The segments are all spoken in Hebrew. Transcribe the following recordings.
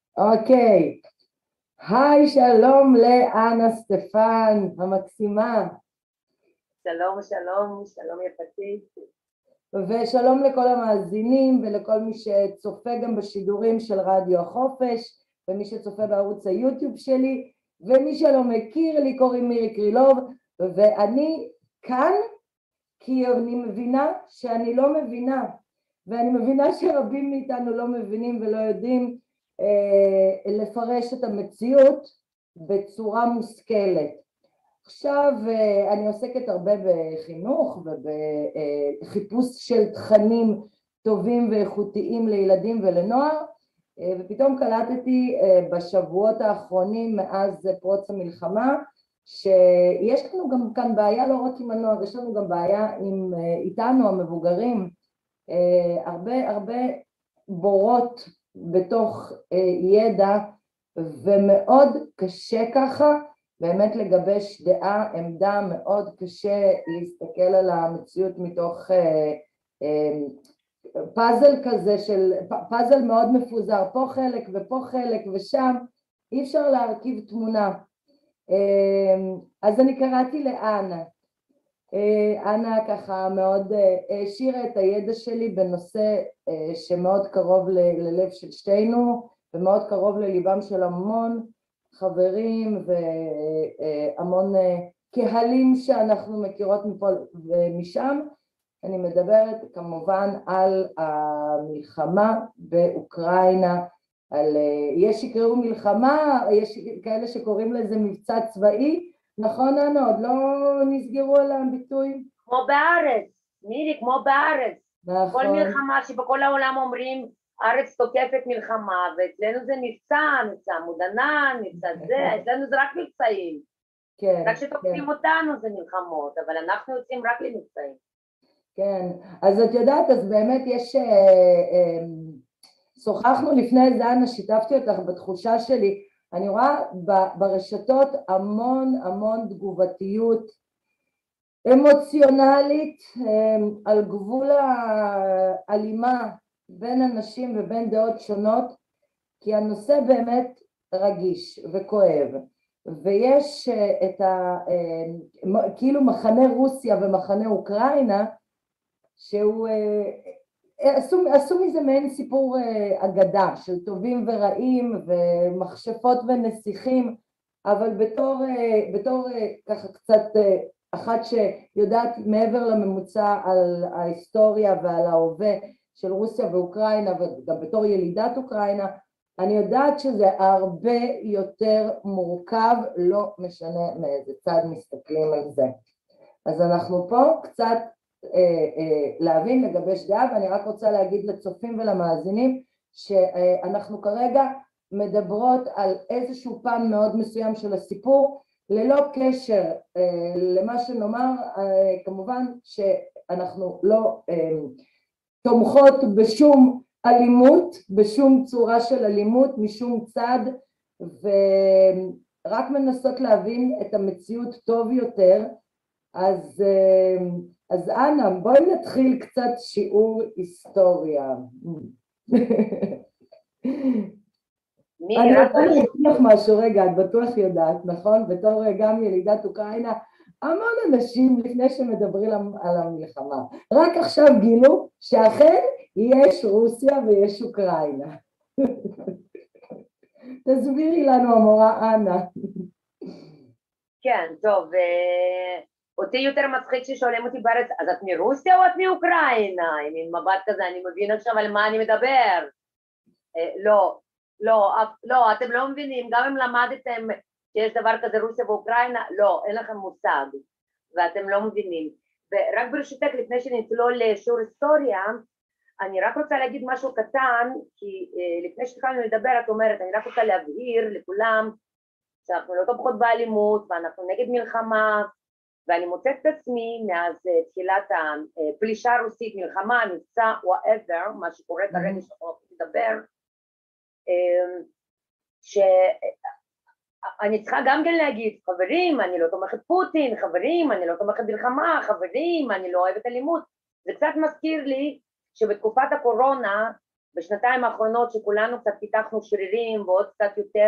אוקיי, היי, שלום לאנה סטפן המקסימה, שלום, שלום, שלום יפתי. ושלום לכל המאזינים ולכל מי שצופה גם בשידורים של רדיו החופש, ומי שצופה בערוץ היוטיוב שלי, ומי שלא מכיר, לי קוראים מירי קרילוב, ואני כאן כי אני מבינה שאני לא מבינה, ואני מבינה שרבים מאיתנו לא מבינים ולא יודעים לפרש את המציאות בצורה מושכלת. עכשיו אני עוסקת הרבה בחינוך ובחיפוש של תכנים טובים ואיכותיים לילדים ולנוער, ופתאום קלטתי בשבועות האחרונים מאז פרוץ המלחמה שיש לנו גם כאן בעיה לא רק עם הנוער, יש לנו גם בעיה איתנו המבוגרים, הרבה בורות בתוך ידע, ומאוד קשה ככה באמת לגבש דעה, עמדה, מאוד קשה להסתכל על המציאות מתוך פאזל כזה, פאזל מאוד מפוזר, פה חלק ופה חלק ושם, אי אפשר להרכיב תמונה. אז אני קראתי לאנה, אנה ככה מאוד העשירה את הידע שלי בנושא שמאוד קרוב ללב של שתינו ומאוד קרוב לליבם של המון חברים והמון קהלים שאנחנו מכירות מפה ומשם. אני מדברת כמובן על המלחמה באוקראינה, יש שיקראו מלחמה, יש כאלה שקוראים לזה מבצע צבאי, נכון אנה? עוד לא נסגרו על הביטוי? כמו בארץ, מירי, כמו בארץ. נכון. כל מלחמה שבכל העולם אומרים, ארץ תוקפת מלחמה, ואצלנו זה מבצע מודענן, מבצע זה, אצלנו זה רק מבצעים. כן. רק שתוקפים אותנו זה מלחמות, אבל אנחנו יוצאים רק למבצעים. כן, אז את יודעת, אז באמת יש, שוחחנו לפני זה, אנה, שיתפתי אותך בתחושה שלי, אני רואה ברשתות המון תגובתיות אמוציונלית על גבול האלימה בין אנשים ובין דעות שונות, כי הנושא באמת רגיש וכואב, ויש את כאילו מחנה רוסיה ומחנה אוקראינה, שהוא עשו מזה מעין סיפור אגדה של טובים ורעים ומכשפות ונסיכים, אבל בתור ככה קצת אחת שיודעת מעבר לממוצע על ההיסטוריה ועל ההווה של רוסיה ואוקראינה, וגם בתור ילידת אוקראינה, אני יודעת שזה הרבה יותר מורכב, לא משנה מאיזה צד מסתכלים על זה. אז אנחנו פה קצת להבין, לגבש דעה, ואני רק רוצה להגיד לצופים ולמאזינים שאנחנו כרגע מדברות על איזשהו פן מאוד מסוים של הסיפור, ללא קשר למה שנאמר, כמובן שאנחנו לא תומכות בשום אלימות, בשום צורה של אלימות משום צד, ורק מנסות להבין את המציאות טוב יותר. אז אנה, בואי נתחיל קצת שיעור היסטוריה. אני רוצה להגיד לך משהו, רגע, את בטוח יודעת, נכון? בתור גם ילידת אוקראינה, המון אנשים לפני שמדברים על המלחמה, רק עכשיו גילו שאכן יש רוסיה ויש אוקראינה. תסבירי לנו המורה אנה. כן, טוב, אותי יותר מצחיק ששואלים אותי בארץ, אז את מרוסיה או את מאוקראינה? עם מבט כזה, אני מבין עכשיו על מה אני מדבר. לא, אתם לא מבינים, גם אם למדתם שיש דבר כזה רוסיה ואוקראינה, לא, אין לכם מושג, ואתם לא מבינים. ורק ברשותך, לפני שנצלול לשיעור היסטוריה, אני רק רוצה להגיד משהו קטן, כי לפני שהתחלנו לדבר, את אומרת, אני רק רוצה להבהיר לכולם, שאנחנו לא תומכות באלימות, ואנחנו נגד מלחמה, ואני מוצאת את עצמי מאז תחילת הפלישה הרוסית, מלחמה, מבצע, whatever, מה שקורה כרגע שאנחנו הולכים לדבר, שאני צריכה גם כן להגיד, חברים, אני לא תומכת פוטין, חברים, אני לא תומכת מלחמה, חברים, אני לא אוהבת אלימות. זה קצת מזכיר לי שבתקופת הקורונה, בשנתיים האחרונות שכולנו קצת פיתחנו שרירים ועוד קצת יותר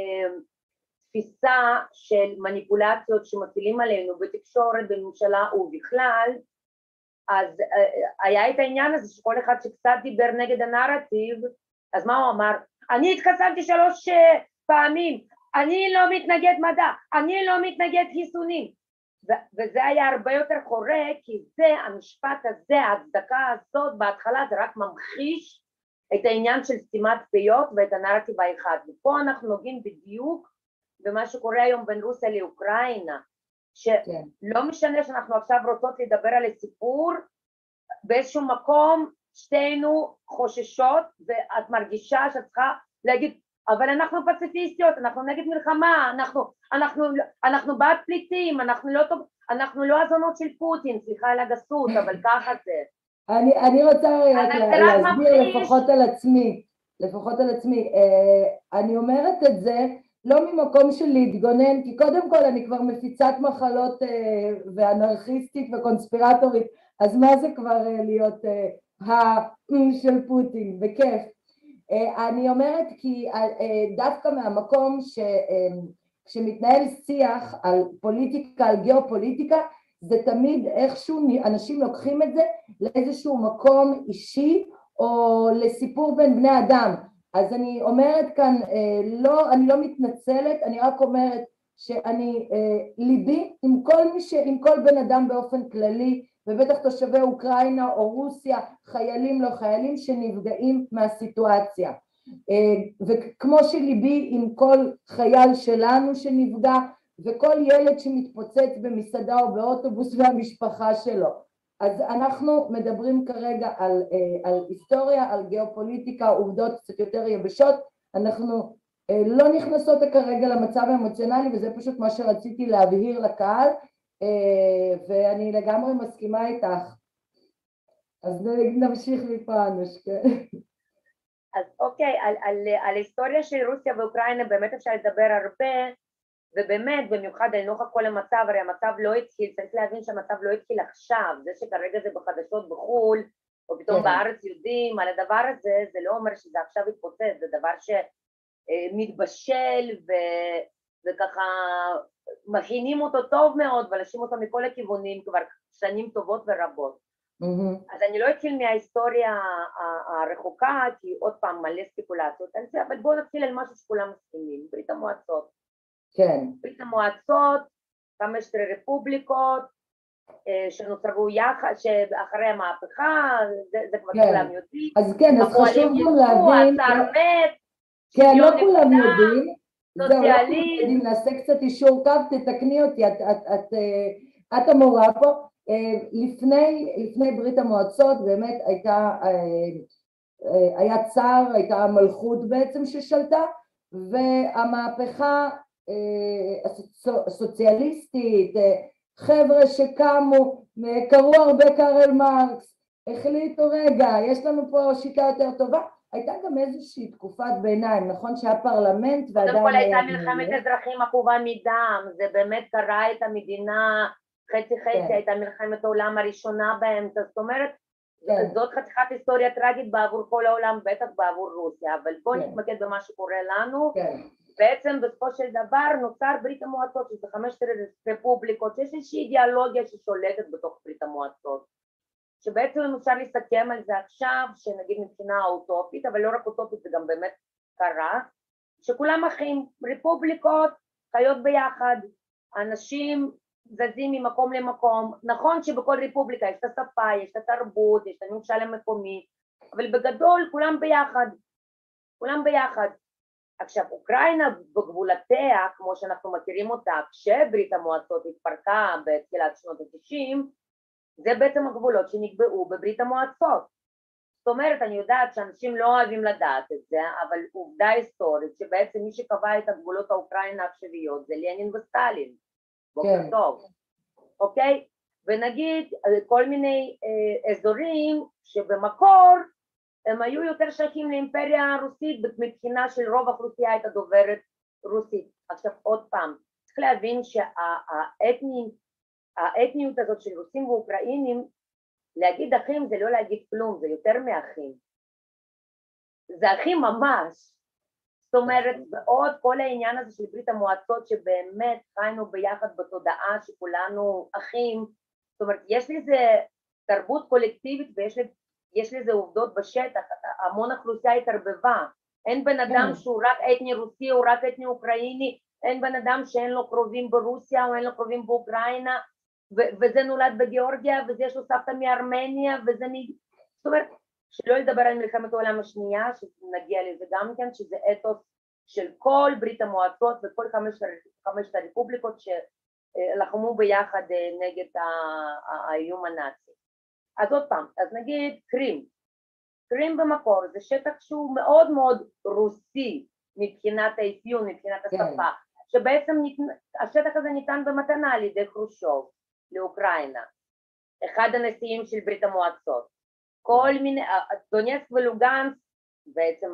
תפיסה של מניפולציות שמפעילים עלינו בתקשורת, בממשלה ובכלל, אז היה את העניין הזה שכל אחד שקצת דיבר נגד הנרטיב, אז מה הוא אמר? אני התחסנתי 3 פעמים, אני לא מתנגד מדע, אני לא מתנגד חיסונים, וזה היה הרבה יותר חורה, כי זה, המשפט הזה, ההצדקה הזאת בהתחלה זה רק ממחיש את העניין של סתימת פיות ואת הנרטיב האחד, ופה אנחנו נוגעים בדיוק במה שקורה היום בין רוסיה לאוקראינה, שלא משנה שאנחנו עכשיו רוצות לדבר על הסיפור, באיזשהו מקום שתינו חוששות, ואת מרגישה שאת צריכה להגיד, אבל אנחנו פציפיסטיות, אנחנו נגד מלחמה, אנחנו בעד פליטים, אנחנו לא הזונות של פוטין, סליחה על הגסות, אבל ככה זה. אני רוצה רק להסביר לפחות על עצמי, אני אומרת את זה לא ממקום של להתגונן, כי קודם כל אני כבר מפיצת מחלות ואנרכיסטית וקונספירטורית, אז מה זה כבר להיות של פוטין, בכיף. אני אומרת כי דווקא מהמקום שמתנהל שיח על פוליטיקה, על גיאופוליטיקה, זה תמיד איכשהו אנשים לוקחים את זה לאיזשהו מקום אישי או לסיפור בין בני אדם. אז אני אומרת כאן, אני לא מתנצלת, אני רק אומרת שאני ליבי עם כל בן אדם באופן כללי, ובטח תושבי אוקראינה או רוסיה, חיילים לא חיילים שנפגעים מהסיטואציה. וכמו שליבי עם כל חייל שלנו שנפגע, וכל ילד שמתפוצץ במסעדה או באוטובוס והמשפחה שלו. אז אנחנו מדברים כרגע על היסטוריה, על גיאופוליטיקה, עובדות קצת יותר יבשות, אנחנו לא נכנסות כרגע למצב האמוציונלי, וזה פשוט מה שרציתי להבהיר לקהל, ואני לגמרי מסכימה איתך. אז נמשיך מפאנוש, כן. אז אוקיי, על היסטוריה של רוסיה ואוקראינה באמת אפשר לדבר הרבה, ובאמת, במיוחד לנוכח כל המצב, הרי המצב לא התחיל, צריך להבין שהמצב לא התחיל עכשיו, זה שכרגע זה בחדשות בחול, או פתאום בארץ יודעים על הדבר הזה, זה לא אומר שזה עכשיו התפוצץ, זה דבר שמתבשל וככה מכינים אותו טוב מאוד, ולשים אותו מכל הכיוונים כבר שנים טובות ורבות. אז אני לא אתחיל מההיסטוריה הרחוקה, כי עוד פעם מלא ספקולציות על זה, אבל בואו נתחיל על משהו שכולם מסכימים, ברית המועצות. כן. ברית המועצות, 15 רפובליקות שנוצרו יחד, שאחרי המהפכה, זה כבר כולם יודעים. אז כן, אז חשוב גם להבין. הצער מת, כן, לא כולם יודעים. סוציאליסט. נעשה קצת אישור קו, תתקני אותי, את המורה פה. לפני ברית המועצות באמת היה צער, הייתה המלכות בעצם ששלטה, והמהפכה הסוציאליסטית, חבר'ה שקמו, קראו הרבה קרל מרקס, החליטו רגע, יש לנו פה שיטה יותר טובה, הייתה גם איזושהי תקופת ביניים, נכון שהיה פרלמנט ועדיין... קודם כל הייתה מלחמת אזרחים עקובה מדם, זה באמת קרע את המדינה, חצי הייתה מלחמת העולם הראשונה באמצע, זאת אומרת, זאת חתיכת היסטוריה טרגית בעבור כל העולם, בטח בעבור רוסיה, אבל בואו נתמקד במה שקורה לנו. בעצם בסופו של דבר נוצר ברית המועצות, שזה 15 רפובליקות, יש איזושהי אידיאולוגיה ששולטת בתוך ברית המועצות, שבעצם אפשר להסתכם על זה עכשיו, שנגיד מבחינה אוטופית, אבל לא רק אוטופית, זה גם באמת קרה, שכולם אחים, רפובליקות חיות ביחד, אנשים זזים ממקום למקום, נכון שבכל רפובליקה יש את השפה, יש את התרבות, יש את הממשל המקומי, אבל בגדול כולם ביחד, כולם ביחד. עכשיו אוקראינה בגבולותיה, כמו שאנחנו מכירים אותה, כשברית המועצות התפרקה בתחילת שנות ה-90, זה בעצם הגבולות שנקבעו בברית המועצות. זאת אומרת, אני יודעת שאנשים לא אוהבים לדעת את זה, אבל עובדה היסטורית שבעצם מי שקבע את הגבולות האוקראינה העכשוויות זה לנין וסטלין. בוקר טוב. אוקיי? ונגיד כל מיני אזורים שבמקור הם היו יותר שייכים לאימפריה הרוסית, מבחינה של רוב האוכלוסייה הייתה דוברת רוסית. עכשיו עוד פעם, צריך להבין שהאתניות הזאת של רוסים ואוקראינים, להגיד אחים זה לא להגיד כלום, זה יותר מאחים. זה הכי ממש. זאת אומרת, ועוד כל העניין הזה של ברית המועצות, שבאמת חיינו ביחד בתודעה שכולנו אחים, זאת אומרת, יש לזה תרבות קולקטיבית ויש לזה עובדות בשטח, המון אוכלוסייה התערבבה, אין בן אדם שהוא רק אתני רוסי או רק אתני אוקראיני, אין בן אדם שאין לו קרובים ברוסיה או אין לו קרובים באוקראינה, וזה נולד בגיאורגיה, וזה יש לו סבתא מארמניה, זאת אומרת, שלא לדבר על מלחמת העולם השנייה, שנגיע לזה גם כן, שזה אתוס של כל ברית המועצות וכל חמשת הרפובליקות שלחמו ביחד נגד האיום הנאצי. אז עוד פעם, אז נגיד קרים במקור זה שטח שהוא מאוד מאוד רוסי מבחינת האפיון, מבחינת השפה, שבעצם השטח הזה ניתן במתנה על ידי חרושוב לאוקראינה, אחד הנשיאים של ברית המועצות. כל מיני, דונייסק ולוגנסק, בעצם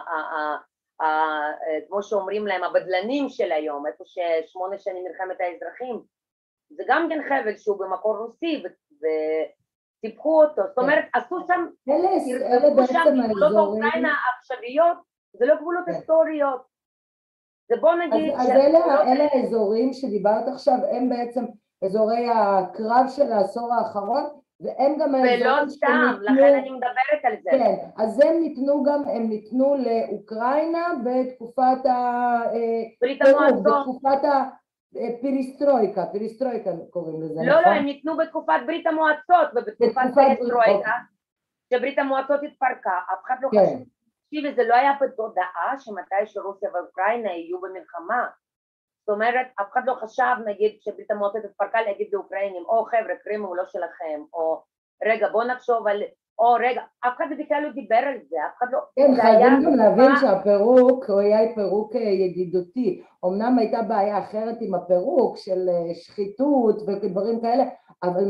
כמו שאומרים להם, הבדלנים של היום, איפה ש8 שנים מלחמת האזרחים, זה גם כן חבל שהוא במקור רוסי, וטיפחו אותו, זאת אומרת, עשו שם, תרצפו שם גבולות אוקראינה העכשוויות, זה לא גבולות היסטוריות, זה בוא נגיד... אז אלה האזורים שדיברת עכשיו, הם בעצם אזורי הקרב של העשור האחרון, והם גם ולא סתם, לכן אני מדברת על זה. כן, אז הם ניתנו לאוקראינה בתקופת ברית המועצות. בתקופת הפיריסטרויקה, פיריסטרויקה קוראים לזה, לא, נכון? לא, הם ניתנו בתקופת ברית המועצות, ובתקופת פיריסטרויקה, שברית המועצות התפרקה, אף אחד לא חשב. וזה לא היה בתודעה שמתי שרוסיה ואוקראינה יהיו במלחמה. זאת אומרת, אף אחד לא חשב, נגיד, כשברית המועצות התפרקה, להגיד לאוקראינים, או חבר'ה, קרים הוא לא שלכם, או רגע, בוא נחשוב על, או רגע, אף אחד בכלל לא דיבר על זה, אף אחד לא... כן, חייבים גם להבין שהפירוק הוא היה פירוק ידידותי, אמנם הייתה בעיה אחרת עם הפירוק של שחיתות ודברים כאלה, אבל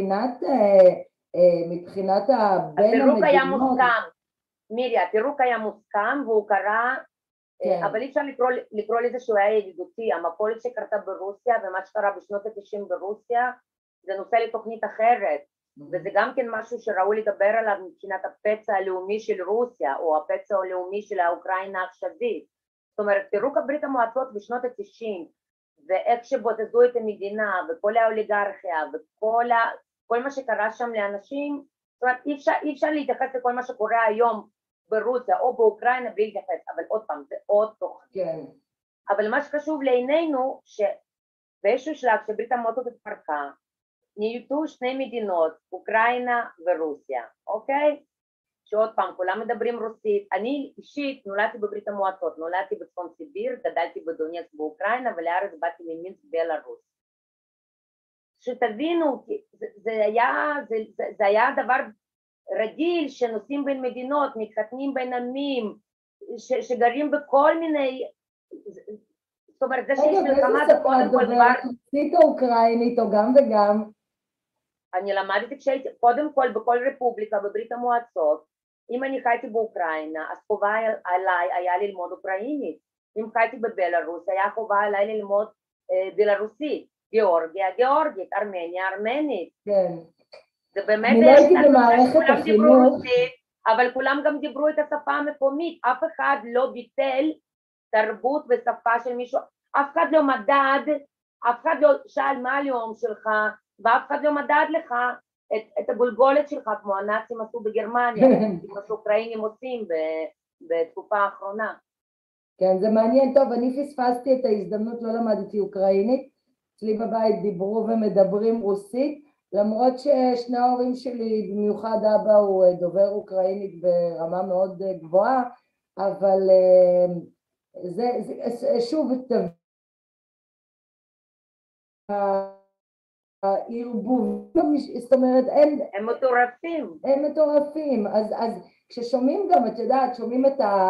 מבחינת הפירוק היה מוסכם, מירי, הפירוק היה מוסכם והוא קרה, אבל אי אפשר לקרוא לזה שהוא היה ידידותי, המפולת שקרתה ברוסיה ומה שקרה בשנות ה-90 ברוסיה, זה נושא לתוכנית אחרת, וזה גם כן משהו שראוי לדבר עליו מבחינת הפצע הלאומי של רוסיה, או הפצע הלאומי של האוקראינה העכשווית. זאת אומרת, פירוק הברית המועצות בשנות ה-90, ואיך שבודדו את המדינה, וכל האוליגרכיה, וכל מה שקרה שם לאנשים, זאת אומרת, אי אפשר להתייחס לכל מה שקורה היום ברוסיה או באוקראינה בלי להתייחס, אבל עוד פעם, זה עוד תוכנית. כן. אבל מה שחשוב לעינינו, שבאיזשהו שלב שברית המועצות התפרקה, נהיו שני מדינות, אוקראינה ורוסיה, אוקיי? שעוד פעם, כולם מדברים רוסית. אני אישית נולדתי בברית המועצות, נולדתי בצפון סיביר, גדלתי בדונייסק באוקראינה, ולארץ באתי ממינסק בלרוס. שתבינו, זה היה דבר רגיל שנוסעים בין מדינות, מתחתנים בין עמים, שגרים בכל מיני... זאת אומרת, זה שיש מלחמה זה קודם כל דבר... רוסית או אוקראינית או גם וגם? אני למדתי כשהייתי, קודם כל בכל רפובליקה בברית המועצות, אם אני חייתי באוקראינה, אז חובה עליי היה ללמוד אוקראינית. אם חייתי בבלרוס, היה חובה עליי ללמוד בלרוסית, גיאורגיה, גיאורגית, ארמניה, ארמנית. כן. זה באמת... אני לא הייתי במערכת החינוך. אבל כולם גם דיברו את השפה המקומית, אף אחד לא ביטל תרבות ושפה של מישהו, אף אחד לא מדד, אף אחד לא שאל מה הלאום שלך, ואף אחד לא מדד לך את הגולגולת שלך, כמו הנאצים עשו בגרמניה, כמו שאוקראינים עושים בתקופה האחרונה. כן, זה מעניין. טוב, אני פספסתי את ההזדמנות, לא למדתי אוקראינית, אצלי בבית דיברו ומדברים רוסית, למרות ששני ההורים שלי, במיוחד אבא הוא דובר אוקראינית ברמה מאוד גבוהה, אבל זה שוב הערבוב, זאת אומרת, הם מטורפים. הם מטורפים, אז כששומעים גם, את יודעת, שומעים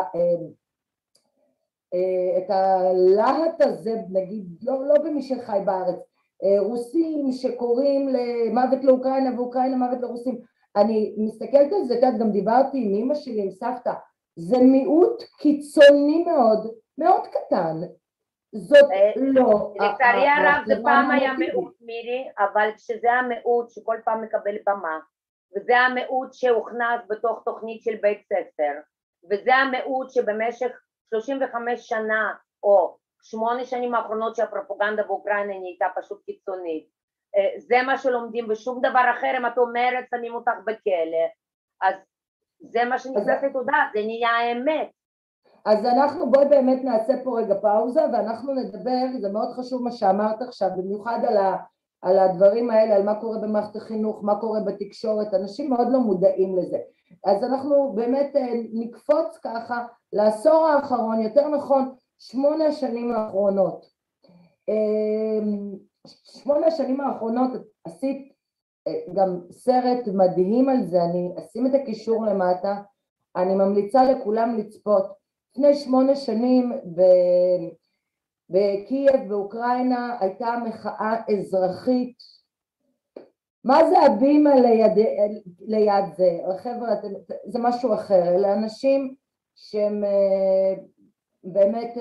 את הלהט הזה, נגיד, לא במי שחי בארץ, רוסים שקוראים למוות לאוקראינה ואוקראינה מוות לרוסים, אני מסתכלת על זה, גם דיברתי עם אמא שלי, עם סבתא, זה מיעוט קיצוני מאוד, מאוד קטן, זאת לא... לצערי הרב זה פעם היה מיעוט מירי, אבל כשזה המיעוט שכל פעם מקבל במה, וזה המיעוט שהוכנס בתוך תוכנית של בית ספר, וזה המיעוט שבמשך 35 שנה או 8 שנים האחרונות שהפרופגנדה באוקראינה נהייתה פשוט קיצונית. זה מה שלומדים, ושום דבר אחר, אם את אומרת שמים אותך בכלא, אז זה מה שנכנס לתודעה, זה נהיה האמת. אז אנחנו בואי באמת נעשה פה רגע פאוזה, ואנחנו נדבר, זה מאוד חשוב מה שאמרת עכשיו, במיוחד על הדברים האלה, על מה קורה במערכת החינוך, מה קורה בתקשורת, אנשים מאוד לא מודעים לזה. אז אנחנו באמת נקפוץ ככה לעשור האחרון, יותר נכון 8 השנים האחרונות. 8 השנים האחרונות עשית גם סרט מדהים על זה, אני אשים את הקישור למטה, אני ממליצה לכולם לצפות. לפני 8 שנים בקייב באוקראינה הייתה מחאה אזרחית. מה זה הבימה ליד זה? חבר'ה, זה משהו אחר, אלה אנשים שהם באמת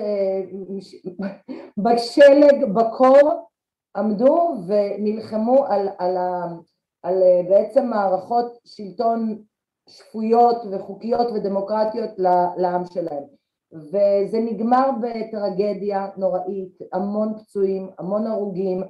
בשלג, בקור, עמדו ונלחמו על בעצם מערכות שלטון שפויות וחוקיות ודמוקרטיות לעם שלהם. וזה נגמר בטרגדיה נוראית, המון פצועים, המון הרוגים.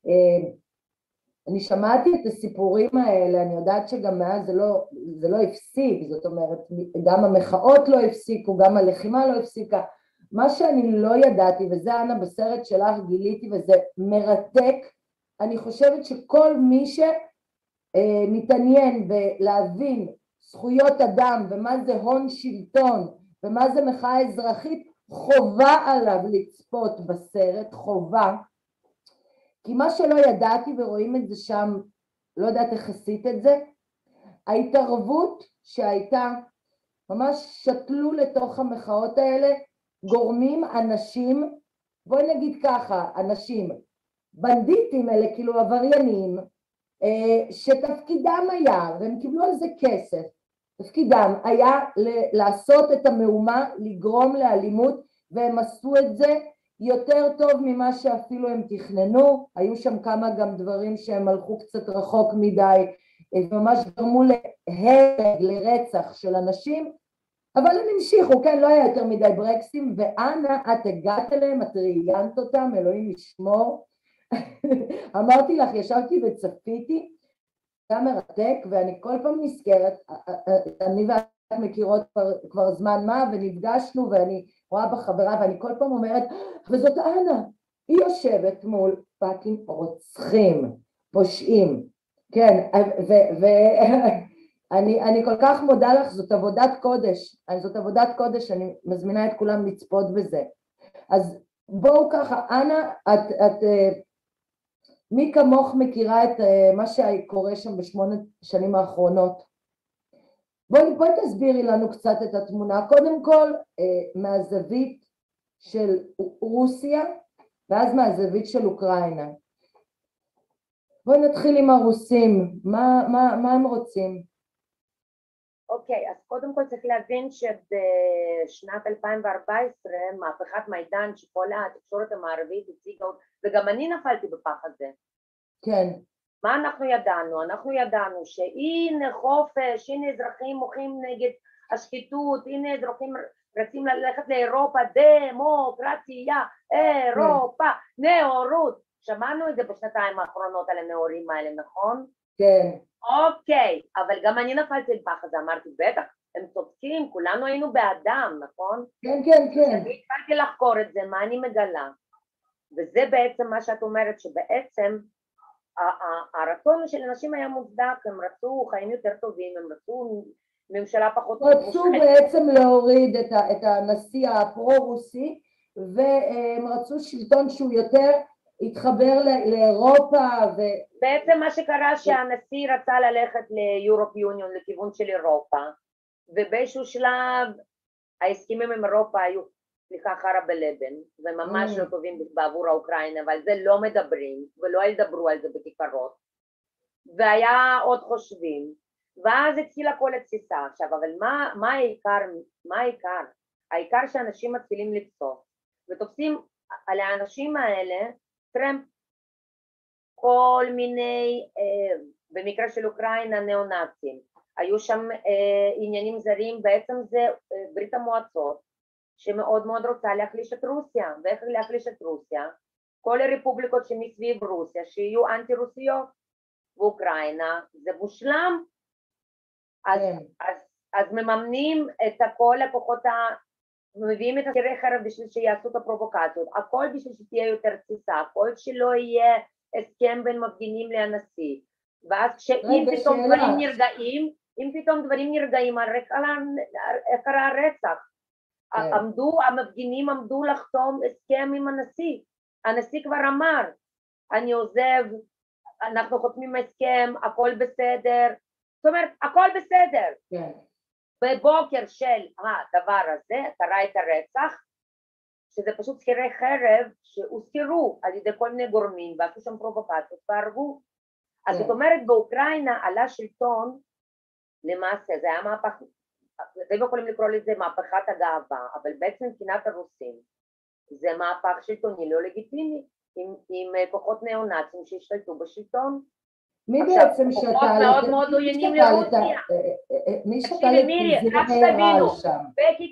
אני שמעתי את הסיפורים האלה, אני יודעת שגם מאז זה לא הפסיק, זאת אומרת, גם המחאות לא הפסיקו, גם הלחימה לא הפסיקה. מה שאני לא ידעתי, וזה אנה בסרט שלך גיליתי, וזה מרתק, אני חושבת שכל מי שמתעניין ולהבין זכויות אדם, ומה זה הון שלטון, ומה זה מחאה אזרחית, חובה עליו לצפות בסרט, חובה, כי מה שלא ידעתי ורואים את זה שם, לא יודעת איך עשית את זה, ההתערבות שהייתה, ממש שתלו לתוך המחאות האלה, גורמים אנשים, בואי נגיד ככה, אנשים, בנדיטים אלה, כאילו עבריינים, שתפקידם היה, והם קיבלו על זה כסף, תפקידם היה לעשות את המהומה, לגרום לאלימות, והם עשו את זה יותר טוב ממה שאפילו הם תכננו. היו שם כמה גם דברים שהם הלכו קצת רחוק מדי, ממש גרמו להרג, לרצח של אנשים, אבל הם המשיכו, כן, לא היה יותר מדי ברקסים, ואנה, את הגעת אליהם, את ראיינת אותם, אלוהים ישמור. אמרתי לך, ישבתי וצפיתי, היה מרתק, ואני כל פעם נזכרת, אני ואת מכירות כבר זמן מה, ונפגשנו, ואני רואה בחברה, ואני כל פעם אומרת, וזאת אנה, היא יושבת מול פאקינג רוצחים, פושעים, כן, אני כל כך מודה לך, זאת עבודת קודש, אני מזמינה את כולם לצפות בזה. אז בואו ככה, אנה, מי כמוך מכירה את מה שקורה שם ב8 שנים האחרונות? בואי תסבירי לנו קצת את התמונה, קודם כל מהזווית של רוסיה, ואז מהזווית של אוקראינה. בואי נתחיל עם הרוסים, מה הם רוצים? אוקיי, אז קודם כל צריך להבין שבשנת 2014, מהפכת מיידן, שכל התקשורת המערבית הציגה, וגם אני נפלתי בפח הזה. כן. מה אנחנו ידענו? אנחנו ידענו שהנה חופש, הנה אזרחים מוחים נגד השחיתות, הנה אזרחים רצים ללכת לאירופה, דמוקרטיה, אירופה, נאורות. שמענו את זה בשנתיים האחרונות על הנאורים האלה, נכון? כן. אוקיי, אבל גם אני נפלתי לפח הזה, אמרתי, בטח, הם צודקים, כולנו היינו באדם, נכון? כן, כן, כן. אני התחלתי לחקור את זה, מה אני מגלה? וזה בעצם מה שאת אומרת, שבעצם הרצון של אנשים היה מוצדק, הם רצו חיים יותר טובים, הם רצו ממשלה פחות... רצו בעצם להוריד את הנשיא הפרו-רוסי, והם רצו שלטון שהוא יותר התחבר לאירופה בעצם מה שקרה שהנשיא רצה ללכת ליורופ יוניון, לכיוון של אירופה, ובאיזשהו שלב ההסכמים עם אירופה היו סליחה חרא בלבן, וממש לא טובים בעבור האוקראינה, אבל זה לא מדברים, ולא ידברו על זה בכיכרות, והיה עוד חושבים, ואז התחילה כל התסיסה. עכשיו, אבל מה העיקר? העיקר שאנשים מתחילים לתפוס, ותופסים על האנשים האלה טרמפ, כל מיני, במקרה של אוקראינה, ניאו-נאצים, היו שם עניינים זרים, בעצם זה ברית המועצות, שמאוד מאוד רוצה להחליש את רוסיה. ואיך להחליש את רוסיה? כל הרפובליקות שמסביב רוסיה, שיהיו אנטי-רוסיות, ואוקראינה זה מושלם. אז מממנים את כל הכוחות, מביאים את הסירי חרב בשביל שיעשו את הפרובוקציות, הכל בשביל שתהיה יותר תסיסה, הכל שלא יהיה הסכם בין מפגינים לנשיא. ואז כשאם פתאום דברים נרגעים, על רקע הרצח, המפגינים עמדו לחתום הסכם עם הנשיא. הנשיא כבר אמר, אני עוזב, אנחנו חותמים הסכם, הכל בסדר. זאת אומרת, הכל בסדר. בבוקר של הדבר הזה, קרה את הרצח, שזה פשוט סירי חרב שהוזכרו על ידי כל מיני גורמים, ועשו שם פרובוקציות והרגו. אז זאת אומרת, באוקראינה עלה שלטון, למעשה, זה היה מהפך, אתם יכולים לקרוא לזה מהפכת הגאווה, אבל בעצם מבחינת הרוסים, זה מהפך שלטוני לא לגיטימי, עם כוחות ניאו-נאצים שהשתלטו בשלטון. מי בעצם שתל? מאוד מאוד עוינים לרוסיה. מי שתל את נזירי רעל שם?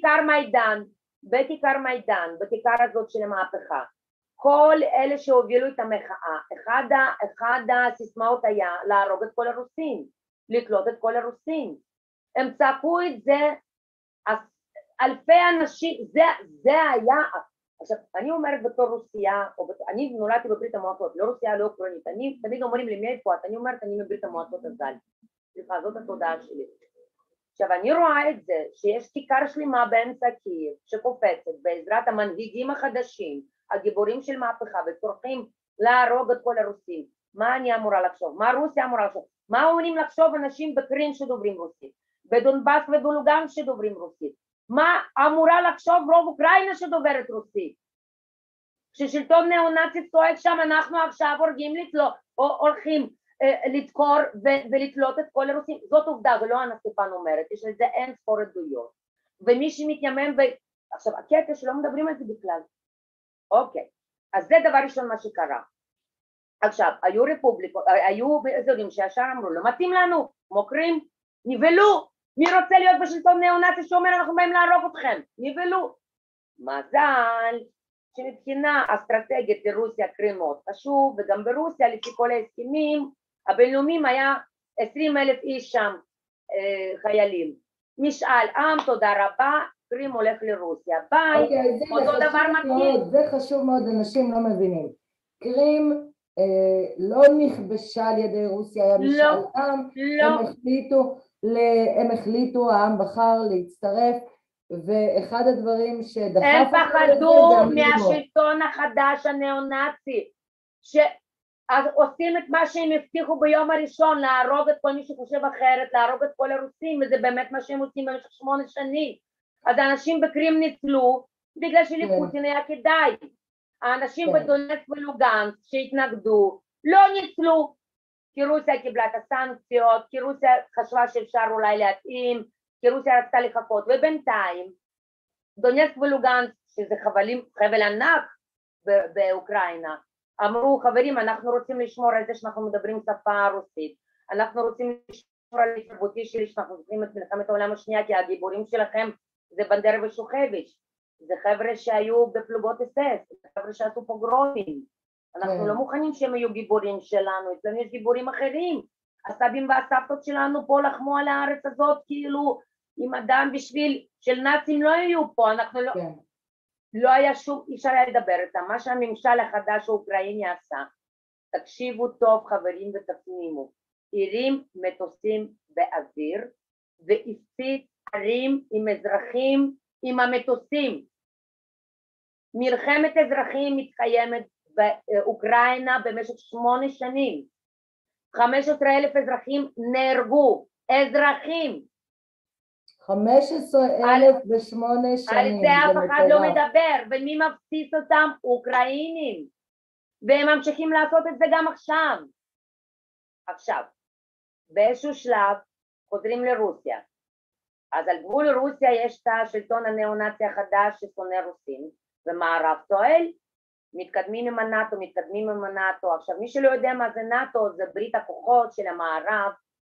בכיכר מיידן, בכיכר הזאת של המהפכה. כל אלה שהובילו את המחאה, אחד הסיסמאות היה להרוג את כל הרוסים, לקלוט את כל הרוסים. הם צעקו את זה, אלפי אנשים, זה היה, עכשיו אני אומרת בתור רוסיה, אני נולדתי בברית המועצות, לא רוסיה, לא אוקראינית, אני תמיד אומרים לי מאיפה את, אני אומרת אני מברית המועצות הזל, סליחה, זאת התודעה שלי. עכשיו אני רואה את זה, שיש כיכר שלמה באמצע קייב, שקופצת בעזרת המנהיגים החדשים, הגיבורים של מהפכה, וצורכים להרוג את כל הרוסים. מה אני אמורה לחשוב? מה רוסיה אמורה לחשוב? מה אמורים לחשוב אנשים בקרים שדוברים רוסית? בדונבאס ובלוגן שדוברים רוסית? מה אמורה לחשוב רוב אוקראינה שדוברת רוסית? כששלטון ניאו-נאצי צועק שם, אנחנו עכשיו הולכים לדקור ולתלות את כל הרוסים. זאת עובדה, ולא אנה סטפן אומרת, יש לזה אין ספור עדויות. ומי שמתיימם עכשיו, הקטע שלא מדברים על זה בכלל. אוקיי, אז זה דבר ראשון מה שקרה. עכשיו, היו רפובליקות, היו אזורים שישר אמרו, לא מתאים לנו, מוקרים, נבלו, מי רוצה להיות בשלטון ניאו-נאצי שאומר אנחנו באים להרוג אתכם, נבלו. מזל שמבחינה אסטרטגית לרוסיה קרים מאוד חשוב, וגם ברוסיה לפי כל ההסכמים הבינלאומיים היה 20,000 איש שם חיילים. משאל עם, תודה רבה, קרים הולך לרוסיה, ביי, אותו דבר מתאים. זה חשוב מאוד, אנשים לא מבינים. קרים לא נכבשה על ידי רוסיה, היה משאל עם, הם החליטו, העם בחר להצטרף, ואחד הדברים שדחף... הם פחדו מהשלטון החדש הניאו-נאצי, שעושים את מה שהם הבטיחו ביום הראשון, להרוג את כל מי שחושב אחרת, להרוג את כל הרוסים, וזה באמת מה שהם עושים במשך 8 שנים. אז האנשים בקרים ניצלו, בגלל שלפוטין היה כדאי. האנשים בדונצק ולוגנסק שהתנגדו, לא ניצלו, כי רוסיה קיבלה את הסנקציות, כי רוסיה חשבה שאפשר אולי להתאים, כי רוסיה רצתה לחכות, ובינתיים, דונצק ולוגנסק, שזה חבל ענק באוקראינה, אמרו, חברים, אנחנו רוצים לשמור על זה שאנחנו מדברים שפה רוסית, אנחנו רוצים לשמור על התרבותי שלי, שאנחנו זוכרים את מלחמת העולם השנייה, כי הגיבורים שלכם זה בנדרה ושוחביץ', זה חבר'ה שהיו בפלוגות אס-אס, זה חבר'ה שעשו פוגרומים, אנחנו לא מוכנים שהם היו גיבורים שלנו, אצלנו יש גיבורים אחרים, הסבים והסבתות שלנו פה לחמו על הארץ הזאת, כאילו, עם אדם בשביל של נאצים לא היו פה, אנחנו לא היה שום, אי אפשר היה לדבר איתם, מה שהממשל החדש האוקראיני עשה, תקשיבו טוב חברים ותפנימו, הרים מטוסים באוויר, והפציץ ערים עם אזרחים עם המטוסים. מלחמת אזרחים מתקיימת באוקראינה במשך 8 שנים. 15,000 אזרחים נהרגו, אזרחים. 15,000 ב8 שנים. על זה אף אחד לא מדבר, ומי מפציץ אותם? אוקראינים. והם ממשיכים לעשות את זה גם עכשיו. עכשיו, באיזשהו שלב חוזרים לרוסיה. אז על גבול רוסיה יש את השלטון הניאו-נאצי החדש ששונא רוסים, ומערב טועל, מתקדמים עם הנאטו. עכשיו מי שלא יודע מה זה נאטו, זה ברית הכוחות של המערב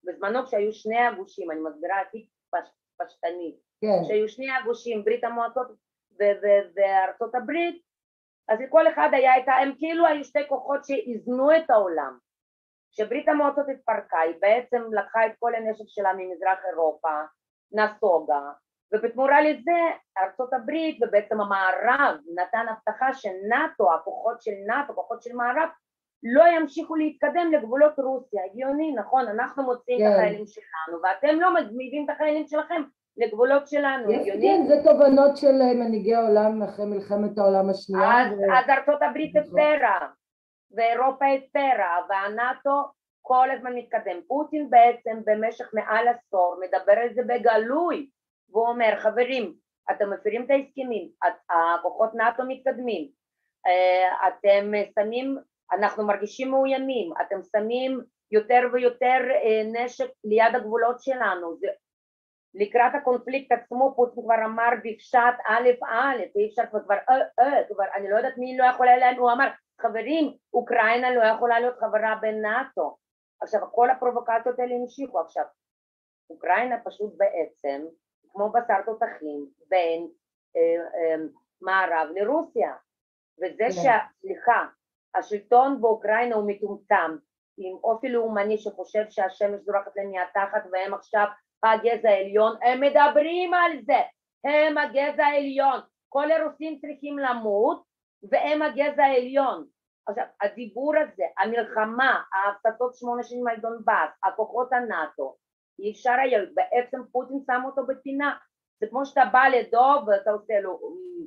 בזמנו כשהיו שני הגושים, אני מסבירה הכי פשטנית, כשהיו שני הגושים, ברית המועצות וארצות הברית, אז לכל אחד היה הם כאילו היו שתי כוחות שאיזנו את העולם. כשברית המועצות התפרקה, היא בעצם לקחה את כל הנשק שלה ממזרח אירופה, נסוגה, ובתמורה לזה ארצות הברית ובעצם המערב נתן הבטחה שנאטו, הכוחות של נאטו, כוחות של מערב, לא ימשיכו להתקדם לגבולות רוסיה. הגיוני, נכון? אנחנו מוצאים את החיילים שלנו, ואתם לא מביאים את החיילים שלכם לגבולות שלנו, הגיוני? כן, זה תובנות של מנהיגי העולם אחרי מלחמת העולם השנייה. אז ארצות הברית הפרה, ואירופה הפרה, והנאטו כל הזמן מתקדם. פוטין בעצם במשך מעל עשור מדבר על זה בגלוי, והוא אומר, חברים, אתם מפרים את ההסכמים, הכוחות נאטו מתקדמים, אתם שמים, אנחנו מרגישים מאוימים, אתם שמים יותר ויותר נשק ליד הגבולות שלנו, לקראת הקונפליקט עצמו פוטין כבר אמר בפשט א', אי אפשר כבר, אני לא יודעת מי לא יכולה להם, הוא אמר, חברים, אוקראינה לא יכולה להיות חברה בנאטו. עכשיו, כל הפרובוקציות האלה המשיכו. עכשיו, אוקראינה פשוט בעצם, כמו בשר תותחים, בין מערב לרוסיה. וזה סליחה, השלטון באוקראינה הוא מטומטם, עם אופי לאומני שחושב שהשמש זורחת להם מהתחת, והם עכשיו הגזע העליון, הם מדברים על זה, הם הגזע העליון, כל הרוסים צריכים למות, והם הגזע העליון. עכשיו, הדיבור הזה, המלחמה, ההפצצות 8 שנים על דונבאס, הכוחות הנאטו, אי אפשר היה, בעצם פוטין שם אותו בפינה, זה כמו שאתה בא לדוב ואתה עושה לו,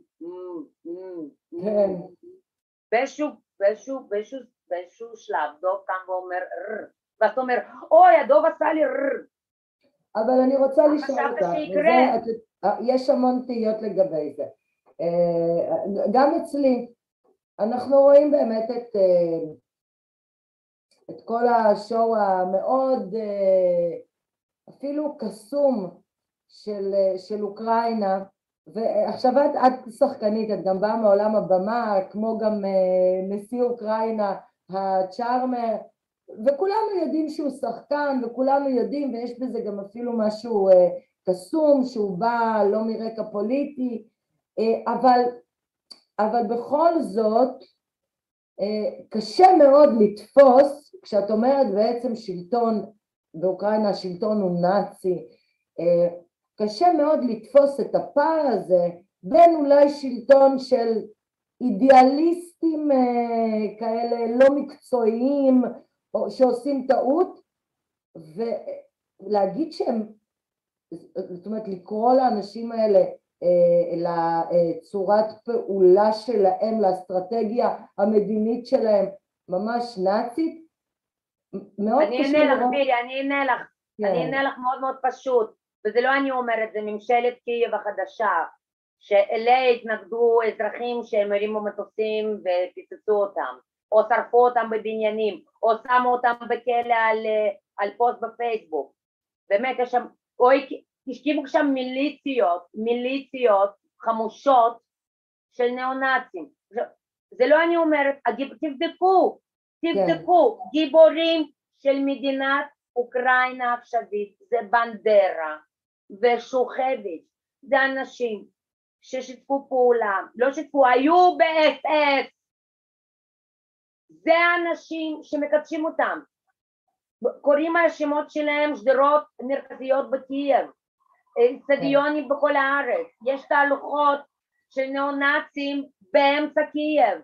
באיזשהו שלב, דוב קם ואומר, ואתה אומר, אוי, הדוב עשה לי אבל אני רוצה לשאול אותך, יש המון תהיות לגבי זה, גם אצלי, אנחנו רואים באמת את כל השואו המאוד אפילו קסום של אוקראינה, ועכשיו את שחקנית, את גם באה מעולם הבמה, כמו גם נשיא אוקראינה, הצ'ארמר, וכולנו יודעים שהוא שחקן, וכולנו יודעים, ויש בזה גם אפילו משהו קסום, שהוא בא לא מרקע פוליטי, אבל בכל זאת, קשה מאוד לתפוס, כשאת אומרת בעצם שלטון, באוקראינה השלטון הוא נאצי, קשה מאוד לתפוס את הפער הזה, בין אולי שלטון של אידיאליסטים כאלה לא מקצועיים, שעושים טעות, ולהגיד שהם, זאת אומרת לקרוא לאנשים האלה, לצורת פעולה שלהם, לאסטרטגיה המדינית שלהם, ממש נאצית, מאוד קשה לראות. אני אענה לך מאוד מאוד פשוט, וזה לא אני אומרת, זה ממשלת קייב החדשה, שאליה התנגדו אזרחים שהם הרימו מטוסים ופיצצו אותם, או שרפו אותם בבניינים, או שמו אותם בכלא על פוסט בפייסבוק. באמת יש שם, השכיבו שם מיליציות חמושות של ניאו-נאצים. זה לא אני אומרת, תבדקו, גיבורים של מדינת אוקראינה העכשווית, זה בנדרה ושוחביץ', זה אנשים ששיתפו פעולה, לא שיתפו, היו ב-SS, זה האנשים שמקדשים אותם, קוראים על השמות שלהם שדרות מרכזיות בקייב, סטדיונים בכל הארץ, יש תהלוכות של ניאו-נאצים באמצע קייב.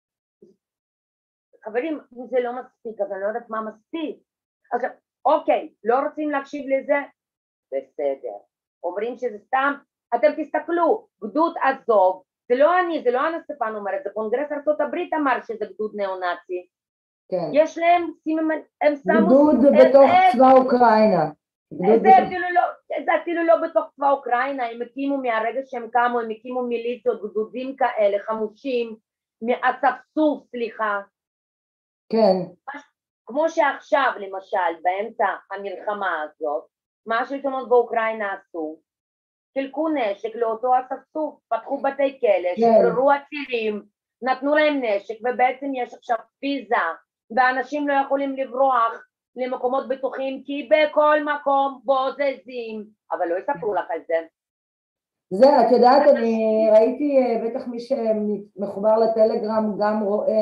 חברים, זה לא מספיק, אז אני לא יודעת מה מספיק. עכשיו, אוקיי, לא רוצים להקשיב לזה? בסדר. אומרים שזה סתם, אתם תסתכלו, גדוד עזוב, זה לא אני, זה לא אנה סטפן אומרת, זה קונגרס ארצות הברית אמר שזה גדוד ניאו-נאצי. כן. יש להם, הם שמו... גדוד בתוך צבא אוקראינה. זה אפילו לא בתוך צבא אוקראינה, הם הקימו מהרגע שהם קמו, הם הקימו מיליציות, גדודים כאלה, חמושים, מהצפצוף, סליחה. כן. כמו שעכשיו, למשל, באמצע המלחמה הזאת, מה השלטונות באוקראינה עשו? חילקו נשק לאותו הצפצוף, פתחו בתי כלא, שחררו עצירים, נתנו להם נשק, ובעצם יש עכשיו פיזה, ואנשים לא יכולים לברוח למקומות בטוחים, כי בכל מקום בוזזים, אבל לא יספרו לך על זה. זה, את יודעת, אני ראיתי, בטח מי שמחובר לטלגרם גם רואה,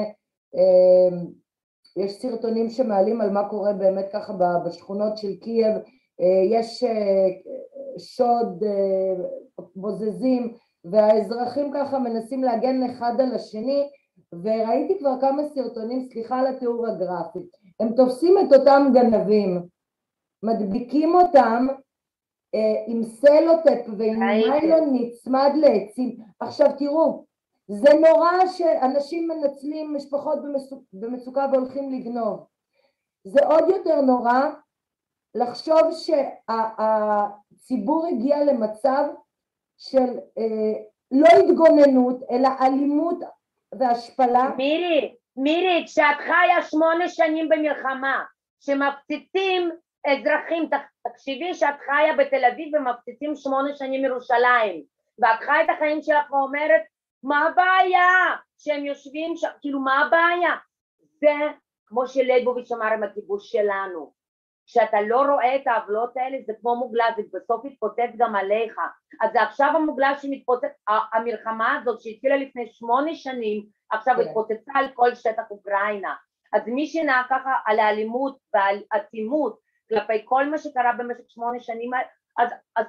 יש סרטונים שמעלים על מה קורה באמת ככה בשכונות של קייב, יש שוד, בוזזים, והאזרחים ככה מנסים להגן אחד על השני, וראיתי כבר כמה סרטונים, סליחה על התיאור הגרפי, הם תופסים את אותם גנבים, מדביקים אותם עם סלוטפ ועם מיילון נצמד לעצים. עכשיו תראו, זה נורא שאנשים מנצלים משפחות במצוקה והולכים לגנוב. זה עוד יותר נורא לחשוב שהציבור הגיע למצב של לא התגוננות, אלא אלימות והשפלה. מירי, כשאת חיה 8 שנים במלחמה, שמפציצים אזרחים, תקשיבי שאת חיה בתל אביב ומפציצים 8 שנים ירושלים, ואת חיה את החיים שלך ואומרת, מה הבעיה שהם יושבים שם, כאילו מה הבעיה? זה כמו שלייבוביץ' אמר עם הכיבוש שלנו, כשאתה לא רואה את העוולות האלה זה כמו מוגלה, זה בסוף יתפוצץ גם עליך, אז זה עכשיו המוגלה שמתפוצץ, המלחמה הזאת שהתחילה לפני 8 שנים, עכשיו התפוצצה על כל שטח אוקראינה, אז מי שנע ככה על האלימות ועל עצימות, כלפי כל מה שקרה במשך 8 שנים, אז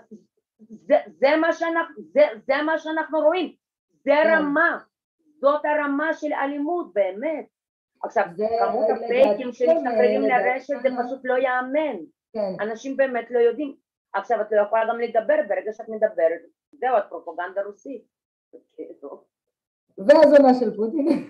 זה מה שאנחנו רואים, זה רמה, זאת הרמה של אלימות באמת. עכשיו, כמות הפייקים שמשתחררים לרשת זה פשוט לא יאמן, אנשים באמת לא יודעים, עכשיו את לא יכולה גם לדבר, ברגע שאת מדברת, זהו, את פרופגנדה רוסית. והזונה של פוטין.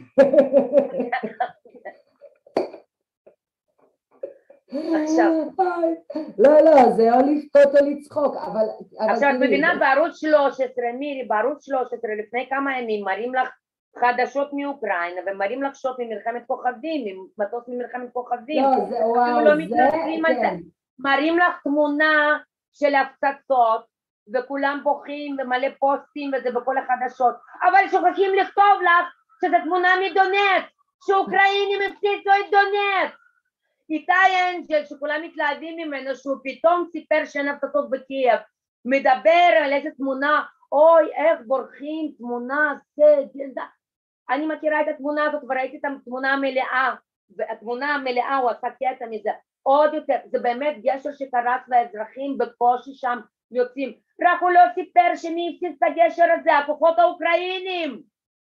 עכשיו, לא, זה או לבכות או לצחוק, אבל עכשיו את מבינה בערוץ 13, מירי, בערוץ 13 לפני כמה ימים מראים לך חדשות מאוקראינה ומראים לך שוט ממלחמת כוכבים, מטוס ממלחמת כוכבים, אפילו לא מתנצלים על זה, מראים לך תמונה של הפצצות וכולם בוכים ומלא פוסטים וזה בכל החדשות, אבל שוכחים לכתוב לך שזו תמונה מדונץ, שאוקראינים הפציצו את דונץ. איתי אנג'ל שכולם מתלהבים ממנו שהוא פתאום סיפר שאין הפצצות בקייב, מדבר על איזה תמונה, אוי איך בורחים, תמונה זה, אני מכירה את התמונה הזאת וראיתי את התמונה המלאה, והתמונה המלאה הוא עשה קטע מזה, עוד יותר, זה באמת גשר שקרס והאזרחים בקושי שם יוצאים, רק הוא לא סיפר שמי הפציץ את הגשר הזה, הכוחות האוקראינים.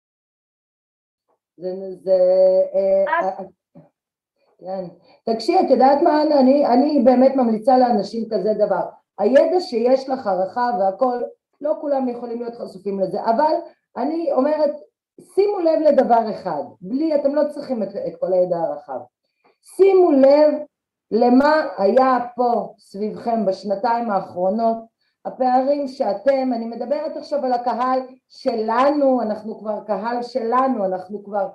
כן. תקשיב, את יודעת מה, אני באמת ממליצה לאנשים כזה דבר, הידע שיש לך הרחב והכל, לא כולם יכולים להיות חשופים לזה, אבל אני אומרת, שימו לב לדבר אחד, בלי, אתם לא צריכים את כל הידע הרחב, שימו לב למה היה פה סביבכם בשנתיים האחרונות, הפערים שאתם, אני מדברת עכשיו על הקהל שלנו, אנחנו כבר קהל שלנו, אנחנו כבר